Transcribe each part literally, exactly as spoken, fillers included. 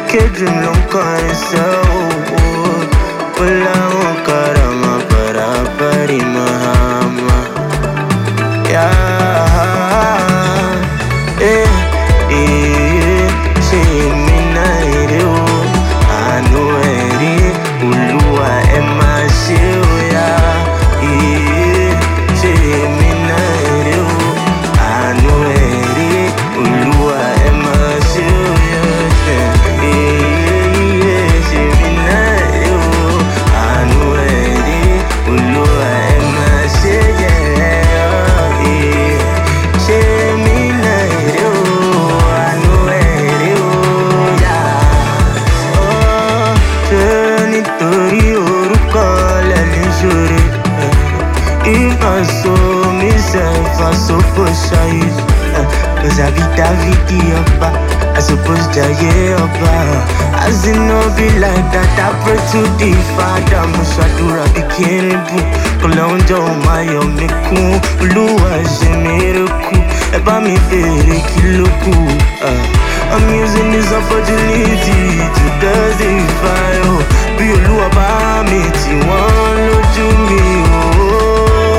Kedrim long kaisa oh Wala mo karama para pari mahama Yeah Eh Eh Say me naire oh Anu eri Uluwa ema shiu ya Eh Say me naire oh Anu eri Uluwa ema shiu ya I suppose I Cause I beat that video up I suppose that yeah up As it no be like that I pray to the Father Mushadura be kiribu Kolonjo mayo meku Uluwa je miracle Eba mi bere kiloku I'm using this opportunity to testify oh Be Uluwa ba mi ti won loju mi oh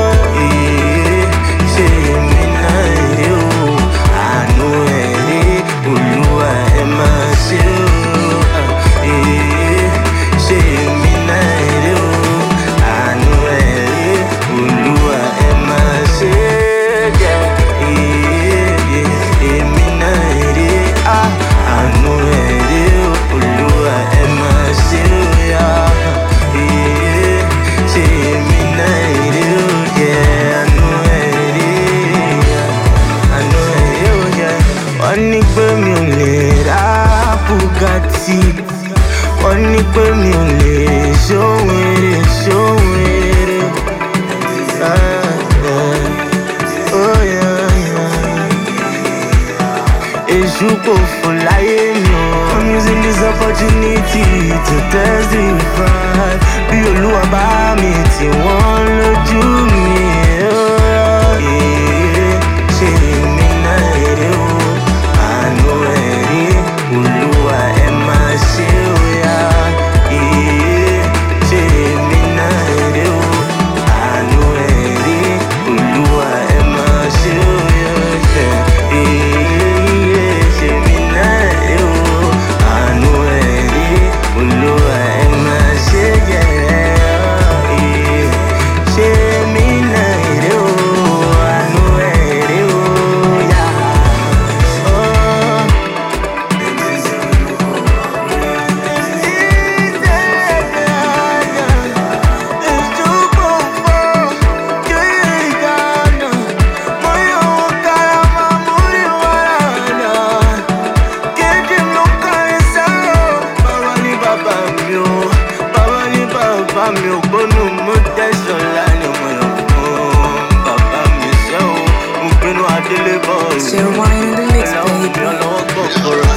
Wọ́n ní pé mi ò lè ṣòwèrè ṣòwèrè Èṣù kò fò láyé mi o I'm using this opportunity to testify Bí Olúwa bá mi tí wọ́n lójú mi Ṣé mi náà èrè o àánú ẹ̀rí Olúwa ẹ̀ máa ṣe o. Mi ò gbónú mú tẹ̀sán lálẹ́ mọ̀ ẹ̀ fún bàbá mi ṣẹ́ o mo pinnu adélé bọ́ọ̀lù. Ṣé wáyé ní mixtape? Ọlọ́wọ́ gbọ̀ kọ̀rọ̀.